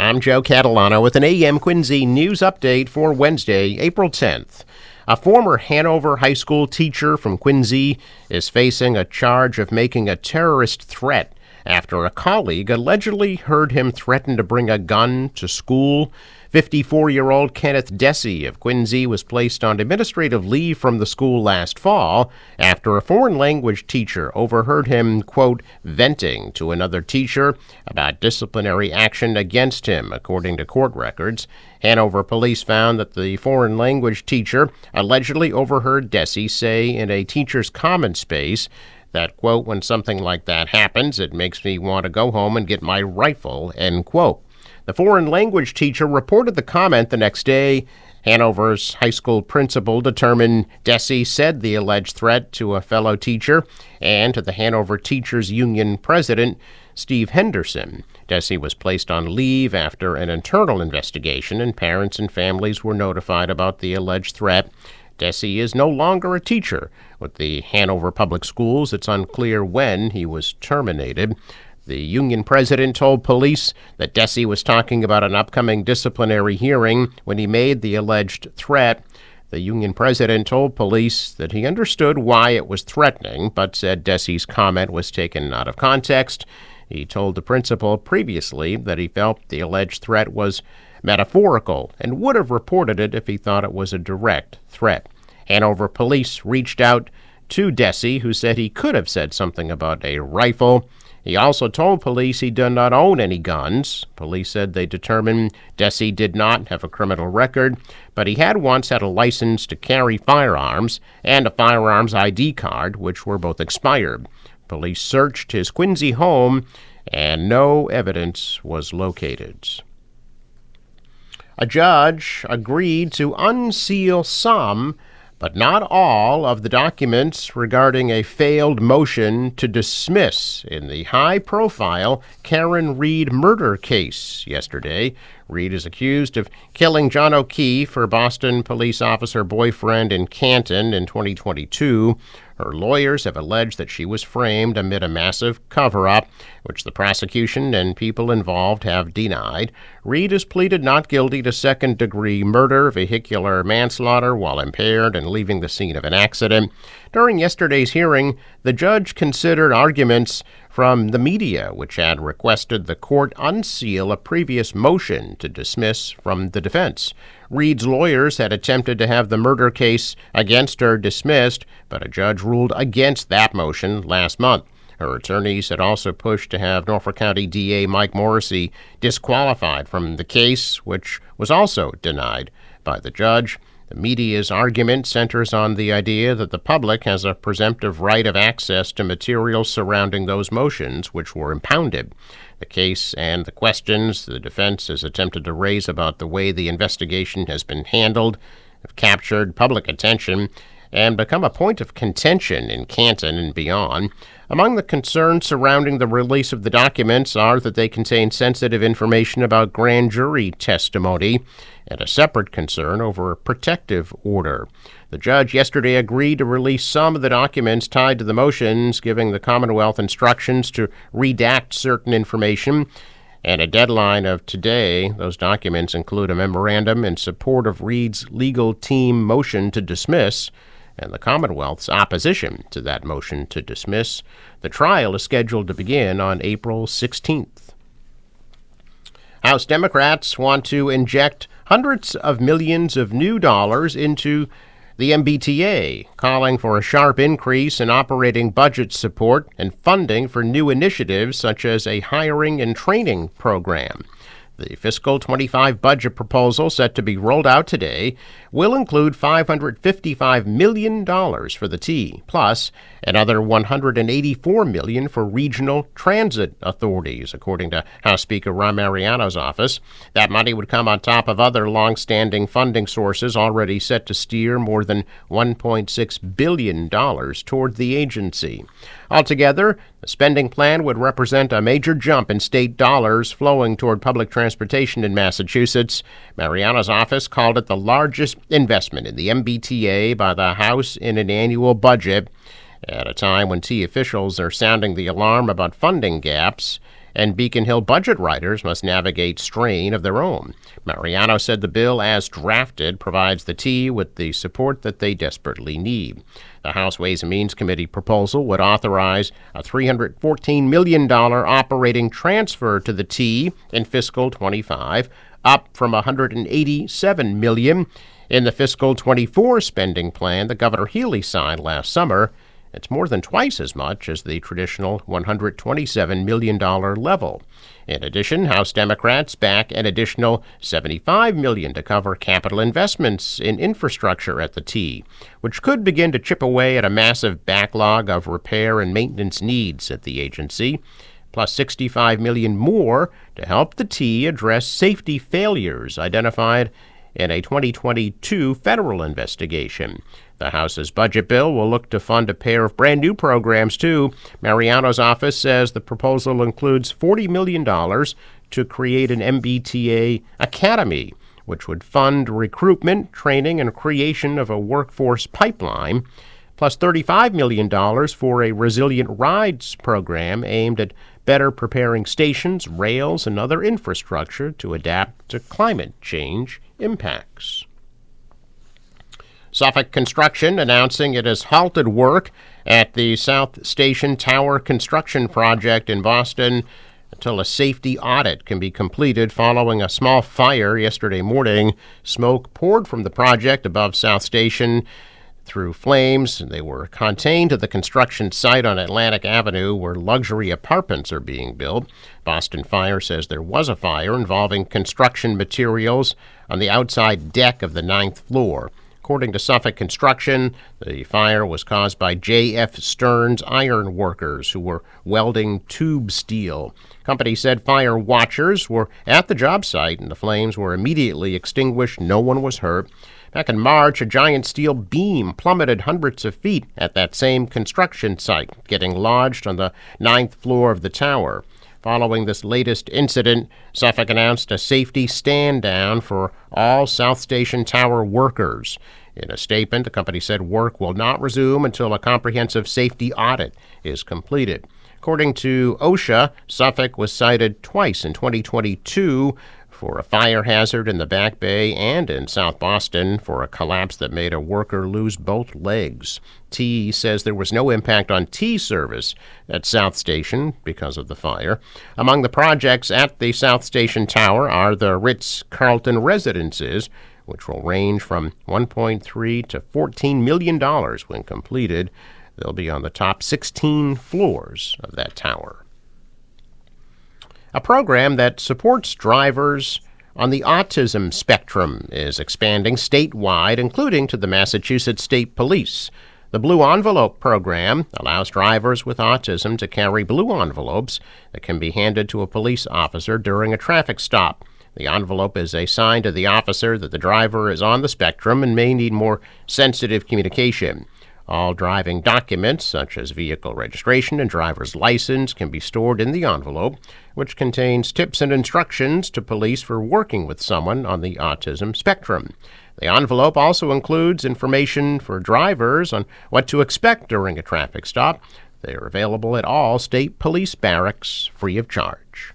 I'm Joe Catalano with an AM Quincy news update for Wednesday, April 10th. A former Hanover High School teacher from Quincy is facing a charge of making a terrorist threat after a colleague allegedly heard him threaten to bring a gun to school. 54-year-old Kenneth Dessy of Quincy was placed on administrative leave from the school last fall after a foreign language teacher overheard him, quote, venting to another teacher about disciplinary action against him, according to court records. Hanover police found that the foreign language teacher allegedly overheard Dessy say in a teacher's comment space that, quote, when something like that happens, it makes me want to go home and get my rifle, end quote. The foreign language teacher reported the comment the next day. Hanover's high school principal determined Dessy said the alleged threat to a fellow teacher and to the Hanover Teachers Union president, Steve Henderson. Dessy was placed on leave after an internal investigation, and parents and families were notified about the alleged threat. Dessy is no longer a teacher with the Hanover Public Schools. It's unclear when he was terminated. The union president told police that Dessy was talking about an upcoming disciplinary hearing when he made the alleged threat. The union president told police that he understood why it was threatening, but said Dessy's comment was taken out of context. He told the principal previously that he felt the alleged threat was metaphorical and would have reported it if he thought it was a direct threat. Hanover police reached out to Dessy, who said he could have said something about a rifle. He also told police he did not own any guns. Police said they determined Dessy did not have a criminal record, but he had once had a license to carry firearms and a firearms ID card, which were both expired. Police searched his Quincy home, and no evidence was located. A judge agreed to unseal some, but not all, of the documents regarding a failed motion to dismiss in the high-profile Karen Reed murder case yesterday. Reed is accused of killing John O'Keefe, her Boston police officer boyfriend in Canton in 2022. Her lawyers have alleged that she was framed amid a massive cover-up, which the prosecution and people involved have denied. Reed has pleaded not guilty to second-degree murder, vehicular manslaughter while impaired, and leaving the scene of an accident. During yesterday's hearing, the judge considered arguments from the media, which had requested the court unseal a previous motion to dismiss from the defense. Reed's lawyers had attempted to have the murder case against her dismissed, but a judge ruled against that motion last month. Her attorneys had also pushed to have Norfolk County DA Mike Morrissey disqualified from the case, which was also denied by the judge. The media's argument centers on the idea that the public has a presumptive right of access to materials surrounding those motions which were impounded. The case and the questions the defense has attempted to raise about the way the investigation has been handled have captured public attention and become a point of contention in Canton and beyond. Among the concerns surrounding the release of the documents are that they contain sensitive information about grand jury testimony and a separate concern over a protective order. The judge yesterday agreed to release some of the documents tied to the motions, giving the Commonwealth instructions to redact certain information and a deadline of today. Those documents include a memorandum in support of Reed's legal team motion to dismiss and the Commonwealth's opposition to that motion to dismiss. The trial is scheduled to begin on April 16th. House Democrats want to inject hundreds of millions of new dollars into the MBTA, calling for a sharp increase in operating budget support and funding for new initiatives such as a hiring and training program. The fiscal 25 budget proposal, set to be rolled out today, will include $555 million for the T, plus another $184 million for regional transit authorities, according to House Speaker Ron Mariano's office. That money would come on top of other long-standing funding sources already set to steer more than $1.6 billion toward the agency. Altogether, the spending plan would represent a major jump in state dollars flowing toward public transportation in Massachusetts. Mariano's office called it the largest investment in the MBTA by the House in an annual budget, at a time when T officials are sounding the alarm about funding gaps and Beacon Hill budget writers must navigate strain of their own. Mariano said the bill, as drafted, provides the T with the support that they desperately need. The House Ways and Means Committee proposal would authorize a $314 million operating transfer to the T in fiscal 25, up from $187 million in the fiscal 24 spending plan that Governor Healy signed last summer. It's more than twice as much as the traditional $127 million level. In addition, House Democrats back an additional $75 million to cover capital investments in infrastructure at the T, which could begin to chip away at a massive backlog of repair and maintenance needs at the agency, plus $65 million more to help the T address safety failures identified in a 2022 federal investigation. The House's budget bill will look to fund a pair of brand new programs, too. Mariano's office says the proposal includes $40 million to create an MBTA Academy, which would fund recruitment, training, and creation of a workforce pipeline, plus $35 million for a Resilient Rides program aimed at better preparing stations, rails, and other infrastructure to adapt to climate change impacts. Suffolk Construction announcing it has halted work at the South Station Tower construction project in Boston until a safety audit can be completed following a small fire yesterday morning. Smoke poured from the project above South Station through flames. They were contained to the construction site on Atlantic Avenue where luxury apartments are being built. Boston Fire says there was a fire involving construction materials on the outside deck of the 9th floor. According to Suffolk Construction, the fire was caused by J.F. Stearns iron workers who were welding tube steel. Company said fire watchers were at the job site and the flames were immediately extinguished. No one was hurt. Back in March, a giant steel beam plummeted hundreds of feet at that same construction site, getting lodged on the 9th floor of the tower. Following this latest incident, Suffolk announced a safety stand-down for all South Station Tower workers. In a statement, the company said work will not resume until a comprehensive safety audit is completed. According to OSHA, Suffolk was cited twice in 2022 for a fire hazard in the Back Bay and in South Boston for a collapse that made a worker lose both legs. T says there was no impact on T service at South Station because of the fire. Among the projects at the South Station Tower are the Ritz-Carlton residences, which will range from $1.3 to $14 million when completed. They'll be on the top 16 floors of that tower. A program that supports drivers on the autism spectrum is expanding statewide, including to the Massachusetts State Police. The Blue Envelope program allows drivers with autism to carry blue envelopes that can be handed to a police officer during a traffic stop. The envelope is a sign to the officer that the driver is on the spectrum and may need more sensitive communication. All driving documents, such as vehicle registration and driver's license, can be stored in the envelope, which contains tips and instructions to police for working with someone on the autism spectrum. The envelope also includes information for drivers on what to expect during a traffic stop. They are available at all state police barracks free of charge.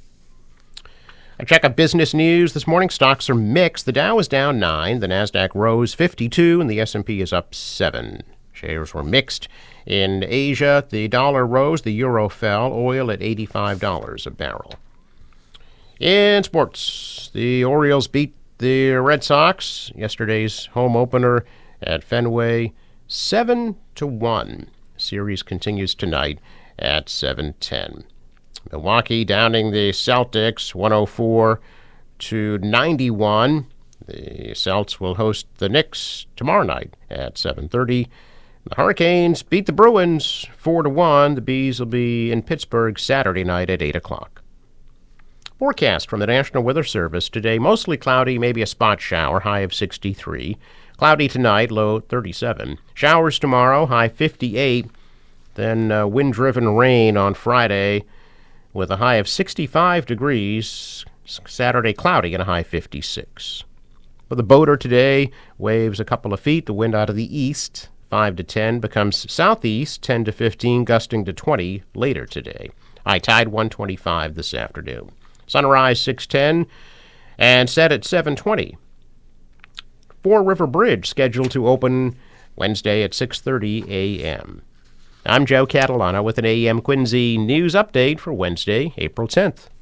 A check of business news this morning. Stocks are mixed. The Dow is down 9, the Nasdaq rose 52, and the S&P is up 7. Shares were mixed. In Asia, the dollar rose, the euro fell, oil at $85 a barrel. In sports, the Orioles beat the Red Sox, yesterday's home opener at Fenway, 7-1. Series continues tonight at 7:10. Milwaukee downing the Celtics 104-91. The Celts will host the Knicks tomorrow night at 7:30. The Hurricanes beat the Bruins 4-1. The Bees will be in Pittsburgh Saturday night at 8 o'clock. Forecast from the National Weather Service today: mostly cloudy, maybe a spot shower, high of 63. Cloudy tonight, low 37. Showers tomorrow, high 58. Then wind-driven rain on Friday with a high of 65 degrees. Saturday, cloudy and a high 56. For the boater today, waves a couple of feet. The wind out of the east, 5 to 10, becomes southeast, 10 to 15, gusting to 20 later today. High tide 125 this afternoon. Sunrise 6:10 and set at 7:20. Fore River Bridge scheduled to open Wednesday at 6:30 a.m. I'm Joe Catalano with an AM Quincy news update for Wednesday, April 10th.